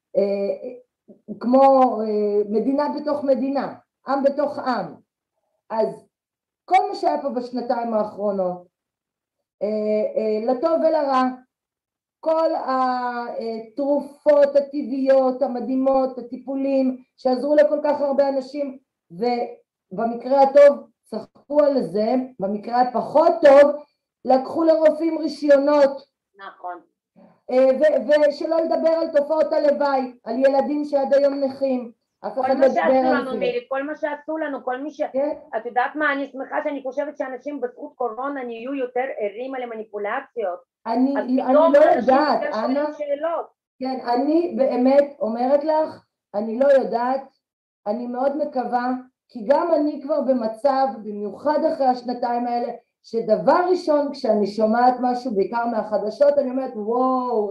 כמו מדינה בתוך מדינה, עם בתוך עם, אז כל מה שהיה פה בשנתיים האחרונות, לטוב ולרע, כל התרופות הטבעיות המדהימות, הטיפולים שעזרו לכל כך הרבה אנשים, ובמקרה הטוב צחקו על זה, במקרה הפחות טוב לקחו לרופאים רישיונות. נכון. ושלא לדבר על תופעות הלוואי, על ילדים שעד היום נכים, אף אחד לא דיבר על זה. כל מה שעשו לנו, כל מי ש... את יודעת מה, אני שמחה שאני חושבת שאנשים בזכות קורונה נהיו יותר ערים על המניפולציות. אני לא יודעת, אנה, כן, אני באמת אומרת לך, אני לא יודעת, אני מאוד מקווה, כי גם אני כבר במצב, במיוחד אחרי השנתיים האלה, שדבר ראשון כשאני שומעת משהו בעיקר מהחדשות אני אומרת וואו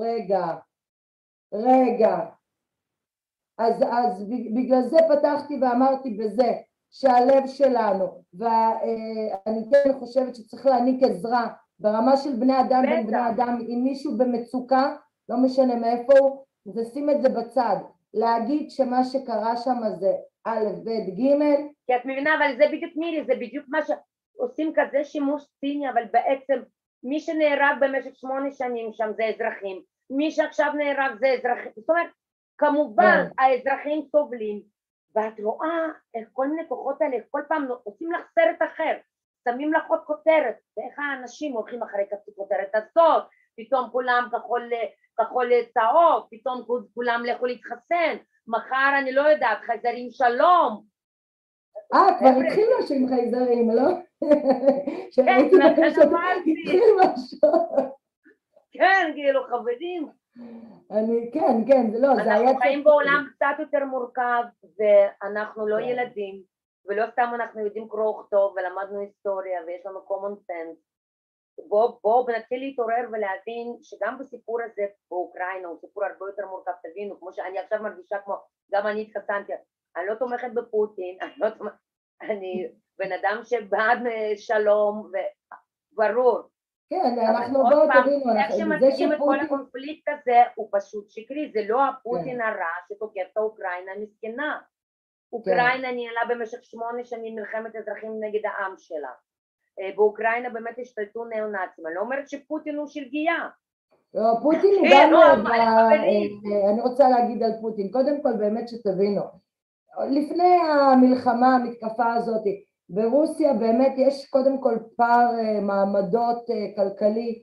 רגע אז בגלל זה פתחתי ואמרתי בזה שהלב שלנו ואני כן חושבת שצריך להעניק עזרה ברמה של בני אדם בין בני אדם, אם מישהו במצוקה לא משנה מאיפה הוא, נשים את זה בצד, להגיד שמה שקרה שם זה א' ב' ג', כי את מבינה אבל זה בדיוק מירי, זה בדיוק מה עושים כזה שימוש ציני, אבל בעצם מי שנהרג במשך 8 שנים שם זה אזרחים, מי שעכשיו נהרג זה אזרחים, זאת אומרת כמובן האזרחים סובלים ואת רואה איך כל מיני כוחות האלה, כל פעם עושים לך סרט אחר, שמים לך עוד כותרת, ואיך האנשים הולכים אחרי כותרת הזאת, פתאום כולם כחול צהוב, פתאום כולם לכו להתחסן, מחר אני לא יודעת, חייזרים שלום. כבר התחילו עם חייזרים, לא? כן, לכן אמרתי. התחיל משהו. כן, כאילו חברים. כן, לא, זה היה... אנחנו חיים בעולם קצת יותר מורכב, ואנחנו לא ילדים, ולא סתם אנחנו יודעים קרוא וכתוב, ולמדנו היסטוריה, ויש לנו common sense. בואו נתחיל להתעורר ולהבין שגם בסיפור הזה באוקראינה הוא סיפור הרבה יותר מורכב, תבינו, כמו שאני עכשיו מרגישה כמו, גם אני התחסנתי, אני לא תומכת בפוטין, אני בן אדם שבעד שלום, וברור. כן, אנחנו בואו תבינו, איך שמציגים את כל הקונפליקט הזה הוא פשוט שקרי, זה לא הפוטין הרע שתוקף את האוקראינה המסכנה. אוקראינה ניהלה במשך 8 שנים מלחמת אזרחים נגד העם שלה. באוקראינה באמת השתלטו ניאו-נאצים, אני לא אומרת שפוטין הוא שלגייה. לא, פוטין הוא גם, אני רוצה להגיד על פוטין, קודם כל באמת שתבינו, לפני המלחמה, המתקפה הזאת, ברוסיה באמת יש קודם כל פער מעמדות כלכלי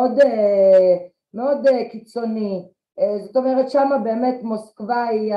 מאוד קיצוני, זאת אומרת שמה באמת מוסקבה היא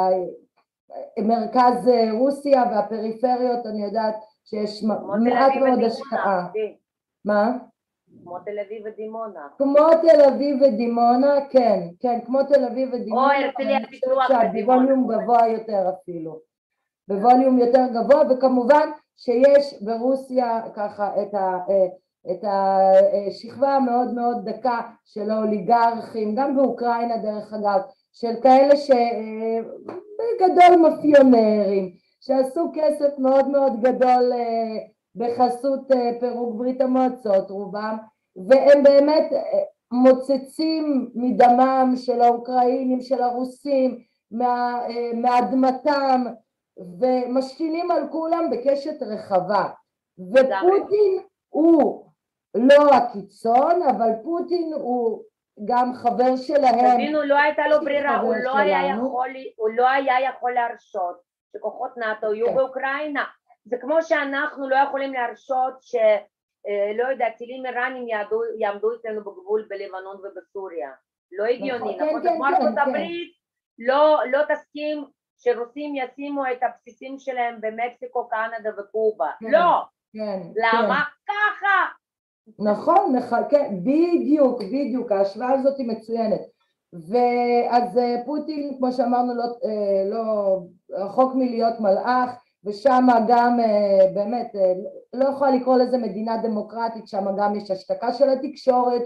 מרכז רוסיה והפריפריות, אני יודעת שיש מעט מאוד השקעה. מה? כמו תל אביב ודימונה. כמו תל אביב ודימונה, כן, כמו תל אביב ודימונה, או הרצליה פיתוח בווליום גבוה יותר אפילו, בווליום יותר גבוה, וכמובן שיש ברוסיה ככה את השכבה המאוד מאוד דקה של האוליגרכים, גם באוקראינה דרך אגב, של כאלה שבגדול מאפיונרים, שעשו כסף מאוד מאוד גדול בחסות פירוק ברית המועצות רובם, והם באמת מוצצים מדמם של האוקראינים, של הרוסים, מאדמתם, ומשתינים על כולם בקשת רחבה. ופוטין הוא לא הקיצון, אבל פוטין הוא גם חבר שלהם. תבינו, לא הייתה לו ברירה, הוא לא היה יכול להרשות שכוחות נאט"ו יהיו באוקראינה. זה כמו שאנחנו לא יכולים להרשות לא יודע, טילים איראנים יעמדו אצלנו בגבול בלבנון ובסוריה. לא הגיוני, נכון? כמו ארצות הברית לא תסכים שרוסים ישימו את הבסיסים שלהם במקסיקו, קנדה וקובה. לא! למה? ככה! נכון, בדיוק, ההשוואה הזאת היא מצוינת. ואז פוטין, כמו שאמרנו, לא רחוק מלהיות מלאך, ושם גם באמת, לא יכולה לקרוא לזה מדינה דמוקרטית, שם גם יש השתקה של התקשורת,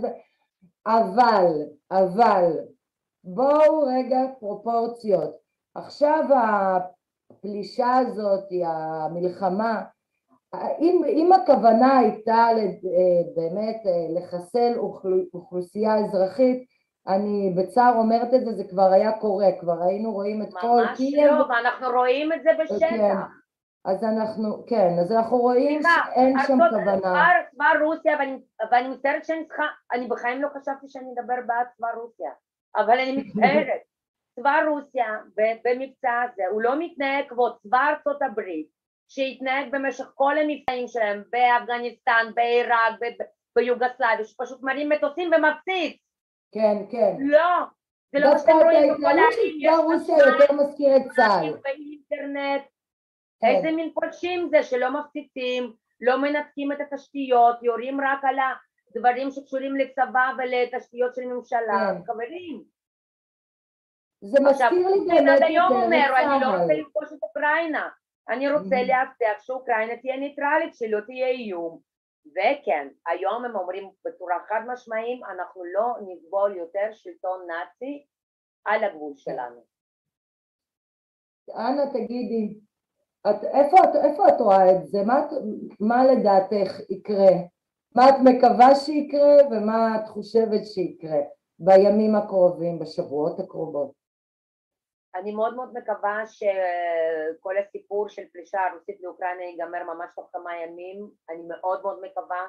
אבל בואו רגע פרופורציות. עכשיו הפלישה הזאת, המלחמה, אם הכוונה הייתה באמת לחסל אוכלוסייה אזרחית, אני בצער אומרת את זה, זה כבר היה קורה, כבר היינו רואים את כל קייב. ממש לא, ואנחנו רואים את זה בשטח. אז אנחנו רואים שאין שם כוונה. צבא רוסיה, ואני מצטערת אני בחיים לא חשבתי שאני אדבר בעד צבא רוסיה, אבל אני מצטערת. צבא רוסיה במבצע הזה, הוא לא מתנהג כמו צבא ארצות הברית, שהתנהג במשך כל המבצעים שלהם, באפגניסטן, בעיראק, ביוגוסלביה, שפשוט מרים מטוסים ומפציץ. כן. לא, זה לא מה שאתם רואים בכל הערים. צבא רוסיה יותר מזכיר את צה"ל. באינטרנט, איזה מין פולשים זה שלא מפציצים, לא מנתקים את התשתיות, יורים רק על הדברים שקשורים לצבא ולתשתיות של ממשלה, חברים. זה מזכיר לי באמת עד היום אומר, אני לא רוצה לפגוש את אוקראינה, אני רוצה להבטיח שאוקראינה תהיה ניטרלית, שלא תהיה איום. וכן, היום הם אומרים בצורה חד משמעיים, אנחנו לא נסבול יותר שלטון נאצי על הגבול שלנו. אנה, תגידי, איפה את רואה את זה? מה לדעתך יקרה? מה את מקווה שיקרה ומה את חושבת שיקרה בימים הקרובים, בשבועות הקרובות? אני מאוד מאוד מקווה שכל הסיפור של פלישה הרוסית לאוקראינה ייגמר ממש תוך כמה ימים. אני מאוד מאוד מקווה.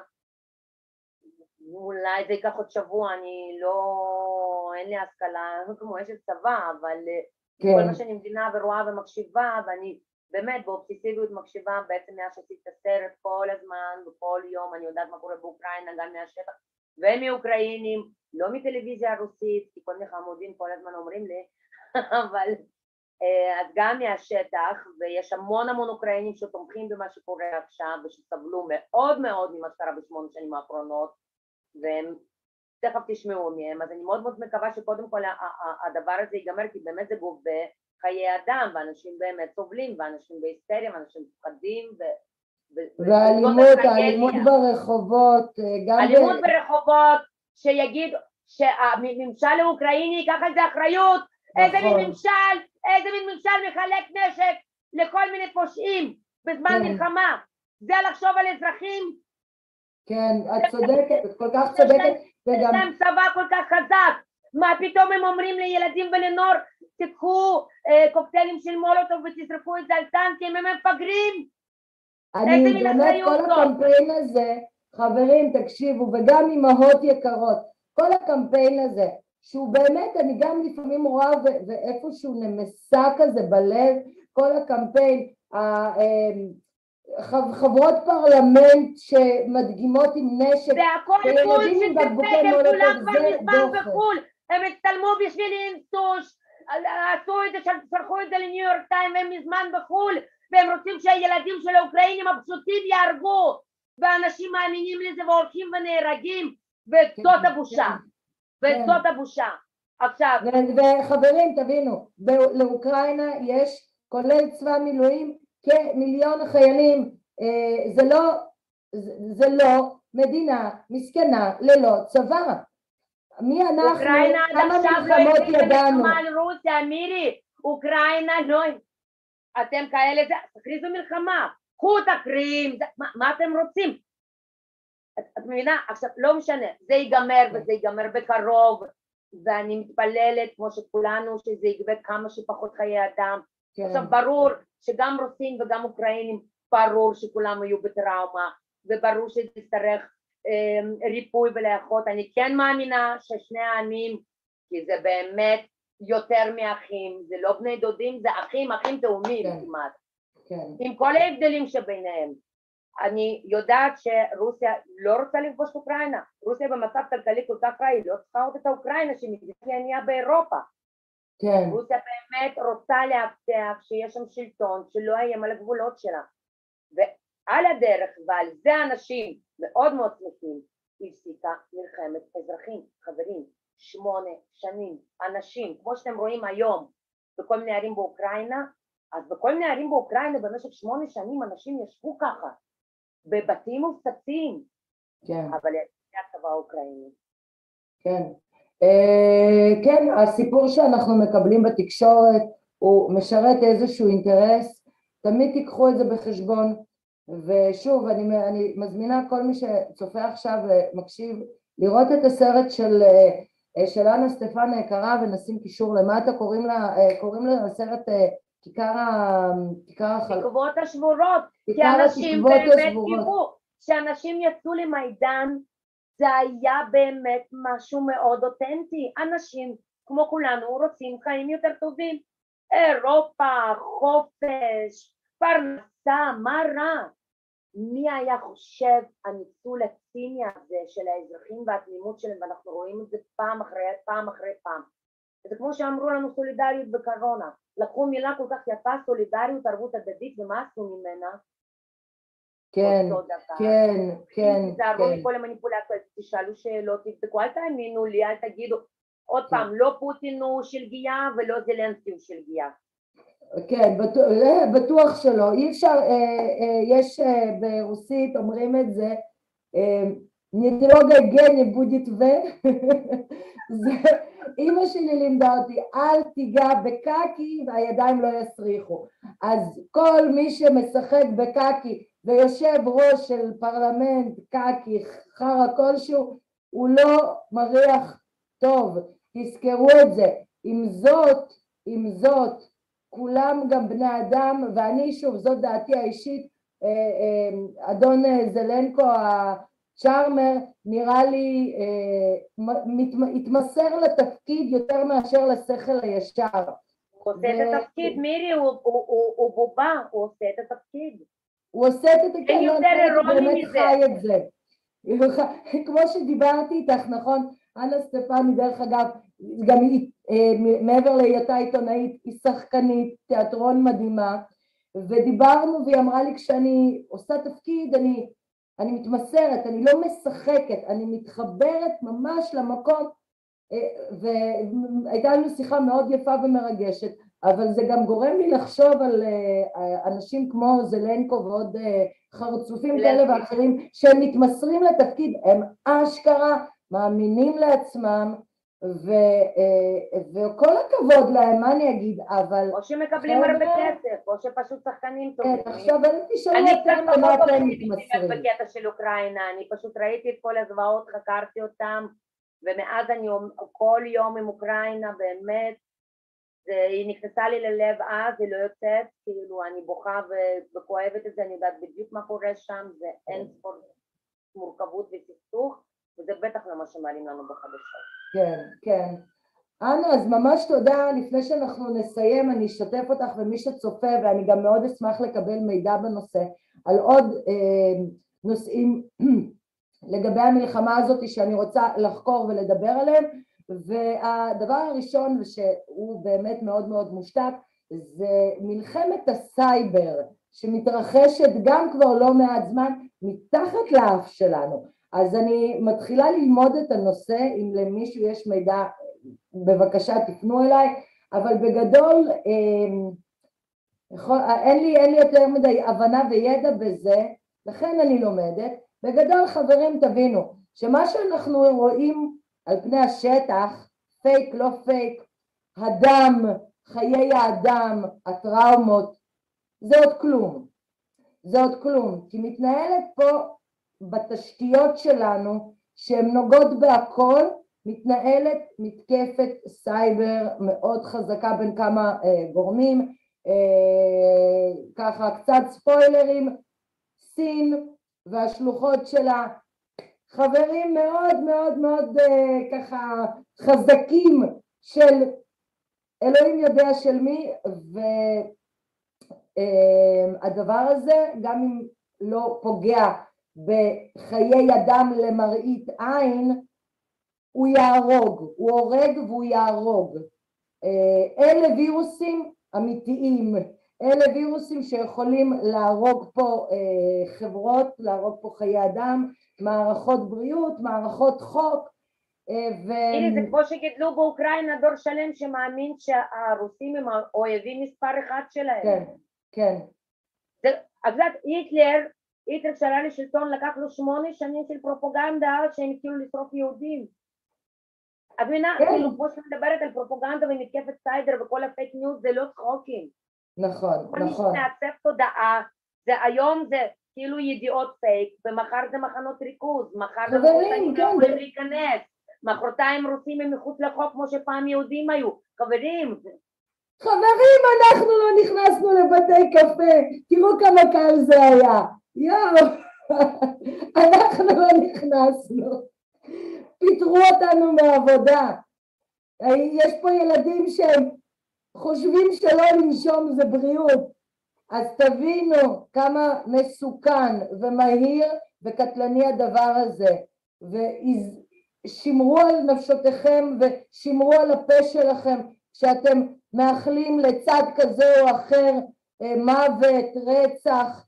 אולי זה ייקח עוד שבוע, אין לי השכלה כמו אשת צבא, אבל כל מה שאני מבינה ורואה ומקשיבה, ואני באמת באובססיביות מקשיבה בעצם מאז שעשיתי את הסרט כל הזמן, וכל יום אני יודעת מה קורה באוקראינה, גם מהשטח, ומאוקראינים, לא מטלוויזיה הרוסית, כי כל מיני חמודים כל הזמן אומרים לי, אבל אז גם מהשטח, ויש המון אוקראינים שתומכים במה שקורה עכשיו, ושסבלו מאוד מאוד ממה שקרה ב8 שנים האחרונות, והם תכף תשמעו מהם, אז אני מאוד מאוד מקווה שקודם כל הדבר הזה ייגמר, כי באמת זה גובה חיי אדם, ואנשים באמת סובלים, ואנשים בהיסטריה, ואנשים מפחדים, והאלימות ברחובות, גם אלימות ברחובות, שיגיד שהממשל האוקראיני ייקח על זה אחריות, איזה מין ממשל מחלק נשק לכל מיני פושעים בזמן מלחמה, זה לחשוב על אזרחים. כן, את צודקת, את כל כך צודקת. יש להם צבא כל כך חזק, מה פתאום הם אומרים לילדים ולנוער, תיקחו קוקטיילים של מולוטוב ותזרקו את זה על טנקים, הם מפגרים. אני באמת כל הקמפיין הזה, חברים תקשיבו, וגם אמהות יקרות, כל הקמפיין הזה, שהוא באמת, אני גם לפעמים רואה ואיפשהו נמסה כזה בלב, כל הקמפיין, חברות פרלמנט שמדגימות עם נשק, זה הכל פול שתפק, הם כולם כבר מזמן בחול, הם הצטלמו בשביל אינסטוש, עשו את זה, שלחו את זה לניו יורק טיים, הם מזמן בחול, והם רוצים שהילדים של האוקראינים הפשוטים יהרגו, ואנשים מאמינים לזה והולכים ונהרגים, וזאת הבושה, וזאת הבושה. עכשיו, וחברים תבינו, לאוקראינה יש, כולל צבא מילואים, כמיליון חיילים, זה לא מדינה מסכנה ללא צבא. מי אנחנו? אוקראינה עד עכשיו לא הכריזה מלחמה על רוסיה, מירי, אוקראינה לא, אתם כאלה, תכריזו מלחמה, קחו את הקרים, מה אתם רוצים? את מבינה? עכשיו לא משנה, זה ייגמר וזה ייגמר בקרוב, ואני מתפללת כמו שכולנו שזה יגבה כמה שפחות חיי אדם. עכשיו ברור שגם רוסים וגם אוקראינים, ברור שכולם יהיו בטראומה, וברור שתצטרך ריפוי ולאחות. אני כן מאמינה ששני העמים, כי זה באמת יותר מאחים, זה לא בני דודים, זה אחים תאומים כמעט, עם כל ההבדלים שביניהם. אני יודעת שרוסיה לא רוצה לכבוש אוקראינה, רוסיה במצב כלכלי כל כך רע, היא לא צריכה עוד את האוקראינה שמדינה ענייה באירופה. רוסיה באמת רוצה להבטיח שיש שם שלטון שלא יהיה על הגבולות שלה, ועל הדרך, ועל זה אנשים מאוד מאוד שמחים, הפסיקה מלחמת אזרחים. חברים, 8 שנים, אנשים, כמו שאתם רואים היום בכל מיני ערים באוקראינה, אז בכל מיני ערים באוקראינה במשך 8 שנים אנשים ישבו ככה, בבתים מופצצים, אבל זה הצבא האוקראיני. כן, הסיפור שאנחנו מקבלים בתקשורת הוא משרת איזשהו אינטרס, תמיד תיקחו את זה בחשבון, ושוב אני מזמינה כל מי שצופה עכשיו ומקשיב לראות את הסרט של אנה סטפן היקרה, ונשים קישור למטה, קוראים לסרט כיכר התקוות השבורות, כי אנשים באמת תראו, שאנשים יצאו למיידן, זה היה באמת משהו מאוד אותנטי. אנשים כמו כולנו רוצים חיים יותר טובים, אירופה, חופש, פרנסה, מה רע? מי היה חושב הניצול הציני הזה של האזרחים והתמימות שלהם, ואנחנו רואים את זה פעם אחרי פעם. זה כמו שאמרו לנו סולידריות בקורונה, לקחו מילה כל כך יפה, סולידריות, ערבות הדדית, ומה עשו ממנה? כן. תיזהרו מכל המניפולציות, תשאלו שאלות, תבדקו, אל תאמינו לי, אל תגידו, עוד פעם, לא פוטין הוא שלגיה ולא זלנסקי הוא שלגיה. כן, בטוח שלא, אי אפשר, יש ברוסית אומרים את זה, נטרוגה גני בודית אמא שלי לימדה אותי, אל תיגע בקקי והידיים לא יסריחו. אז כל מי שמשחק בקקי ויושב ראש של פרלמנט קקי חרא כלשהו, הוא לא מריח טוב, תזכרו את זה. עם זאת, כולם גם בני אדם, ואני שוב, זאת דעתי האישית, אדון זלנקו הצ'ארמר נראה לי התמסר לתפקיד יותר מאשר לשכל הישר. הוא עושה את התפקיד, מירי, הוא בובה, הוא עושה את התפקיד. הוא עושה את התפקיד, אין יותר הוא אירוני באמת מזה. חי את זה. כמו שדיברתי איתך, נכון? אנה סטפני, דרך אגב, גם היא, מעבר להיותה עיתונאית, היא שחקנית, תיאטרון מדהימה, ודיברנו והיא אמרה לי, כשאני עושה תפקיד, אני מתמסרת, אני לא משחקת, אני מתחברת ממש למקום, והייתה לנו שיחה מאוד יפה ומרגשת, אבל זה גם גורם לי לחשוב על אנשים כמו זלנקו ועוד חרצופים כאלה ואחרים שהם מתמסרים לתפקיד, הם אשכרה מאמינים לעצמם, וכל הכבוד להם, מה אני אגיד, אבל... או שמקבלים הרבה כסף, או שפשוט שחקנים טובים. כן, עכשיו אני תשאלו אותם למה אתם מתמסרים. בקטע של אוקראינה, אני פשוט ראיתי את כל הזוועות, חקרתי אותם, ומאז אני כל יום עם אוקראינה, באמת, היא נכנסה לי ללב אז, היא לא יוצאת, כאילו אני בוכה וכואבת את זה, אני יודעת בדיוק מה קורה שם, זה אין ספור מורכבות וסכסוך, וזה בטח לא מה שמעלים לנו בחדשות. כן, כן. אנה, אז ממש תודה. לפני שאנחנו נסיים, אני אשתף אותך ומי שצופה, ואני גם מאוד אשמח לקבל מידע בנושא, על עוד נושאים לגבי המלחמה הזאת שאני רוצה לחקור ולדבר עליהם, והדבר הראשון שהוא באמת מאוד מאוד מושתק, זה מלחמת הסייבר שמתרחשת גם כבר לא מעט זמן מתחת לאף שלנו. אז אני מתחילה ללמוד את הנושא, אם למישהו יש מידע בבקשה תפנו אליי, אבל בגדול אין לי יותר מדי הבנה וידע בזה, לכן אני לומדת. בגדול חברים תבינו שמה שאנחנו רואים על פני השטח, פייק לא פייק, הדם, חיי האדם, הטראומות, זה עוד כלום, זה עוד כלום, כי מתנהלת פה בתשתיות שלנו שהן נוגעות בהכל, מתנהלת מתקפת סייבר מאוד חזקה בין כמה גורמים, ככה קצת ספוילרים, סין והשלוחות שלה, חברים מאוד מאוד מאוד ככה חזקים של אלוהים יודע של מי, והדבר הזה גם אם לא פוגע בחיי אדם למראית עין, הוא יהרוג, הוא הורג והוא יהרוג. אלה וירוסים אמיתיים, אלה וירוסים שיכולים להרוג פה חברות, להרוג פה חיי אדם, מערכות בריאות, מערכות חוק. הנה זה כמו שגידלו באוקראינה דור שלם שמאמין שהרוסים הם האויבים מספר אחד שלהם. כן, כן. אז היטלר שעלה לשלטון לקח לו 8 שנים של פרופוגנדה שהם התחילו לשרוף יהודים. אז מנה, כאילו כמו שמדברת על פרופוגנדה ומתקפת סייבר וכל הפייק ניוז זה לא צחוקים. נכון, נכון. כל מי שמעצב תודעה, זה היום זה כאילו ידיעות פייק, ומחר זה מחנות ריכוז, מחר זה מחרתיים לא יכולים להיכנס, מחרתיים רוסים הם מחוץ לחוק כמו שפעם יהודים היו. חברים, אנחנו לא נכנסנו לבתי קפה, תראו כמה קל זה היה. אנחנו לא נכנסנו, פיטרו אותנו מעבודה. יש פה ילדים שהם חושבים שלא לנשום זה בריאות, אז תבינו כמה מסוכן ומהיר וקטלני הדבר הזה, ושמרו על נפשותיכם ושמרו על הפה שלכם כשאתם מאחלים לצד כזה או אחר מוות, רצח.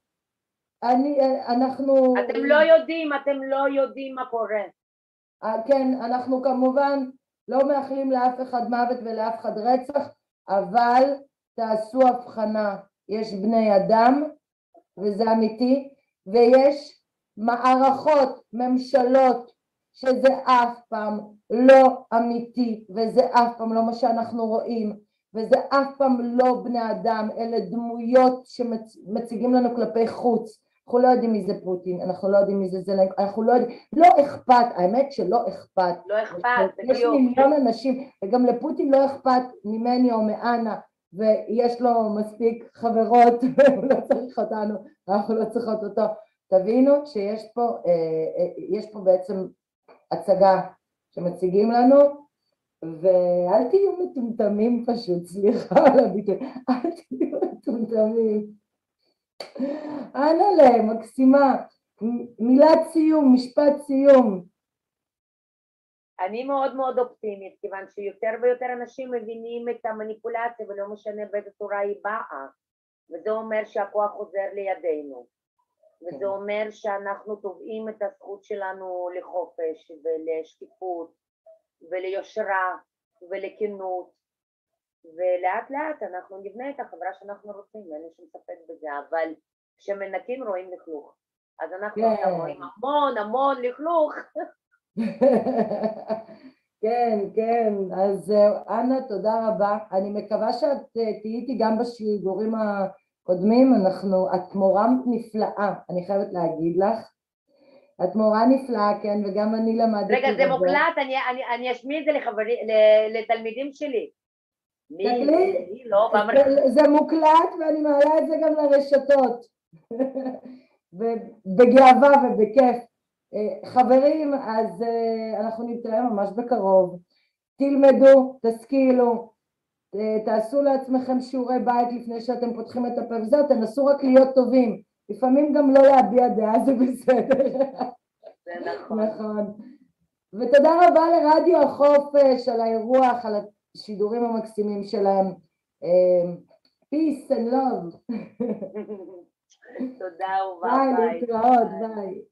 אתם לא יודעים מה קורה. כן, אנחנו כמובן לא מאחלים לאף אחד מוות ולאף אחד רצח, אבל תעשו הבחנה, יש בני אדם וזה אמיתי, ויש מערכות, ממשלות שזה אף פעם לא אמיתי, וזה אף פעם לא מה שאנחנו רואים, וזה אף פעם לא בני אדם, אלה דמויות שמציגים לנו כלפי חוץ. אנחנו לא יודעים מי זה פוטין, אנחנו לא יודעים מי זה זלנקו, אנחנו לא יודעים, לא אכפת, האמת שלא אכפת. לא אכפת, יש מיליון אנשים, וגם לפוטין לא אכפת ממני או מאנה, ויש לו מספיק חברות, הוא לא צריך אותנו, אנחנו לא צריכות אותו. תבינו שיש פה בעצם הצגה שמציגים לנו, ואל תהיו מטומטמים פשוט, סליחה על הביטוי, אל תהיו מטומטמים. אנלה, מקסימה, מילת סיום, משפט סיום. אני מאוד מאוד אופטימית, כיוון שיותר ויותר אנשים מבינים את המניפולציה ולא משנה באיזה צורה היא באה, וזה אומר שהכוח חוזר לידינו, וזה אומר שאנחנו תובעים את הזכות שלנו לחופש ולשקיפות וליושרה ולכנות, ולאט לאט אנחנו נבנה את החברה שאנחנו רוצים, אין לי שום ספק בזה, אבל כשמנקים רואים לכלוך, אז אנחנו עכשיו רואים המון המון לכלוך. כן, כן, אז זהו, אנה, תודה רבה. אני מקווה שאת תהיי איתי גם בשידורים הקודמים. את מורה נפלאה, אני חייבת להגיד לך. את מורה נפלאה, כן, וגם אני למדתי. רגע, זה מוקלט, אני אשמיע את זה לתלמידים שלי. זה מוקלט ואני מעלה את זה גם לרשתות. בגאווה ובכיף. חברים, אז אנחנו נתראה ממש בקרוב. תלמדו, תשכילו, תעשו לעצמכם שיעורי בית לפני שאתם פותחים את הפה, וזהו, תנסו רק להיות טובים. לפעמים גם לא להביע דעה, זה בסדר. זה נכון. נכון. ותודה רבה לרדיו החופש על האירוח, על השידורים המקסימים שלהם. Peace and love. תודה, וביי. ביי, להתראות, ביי.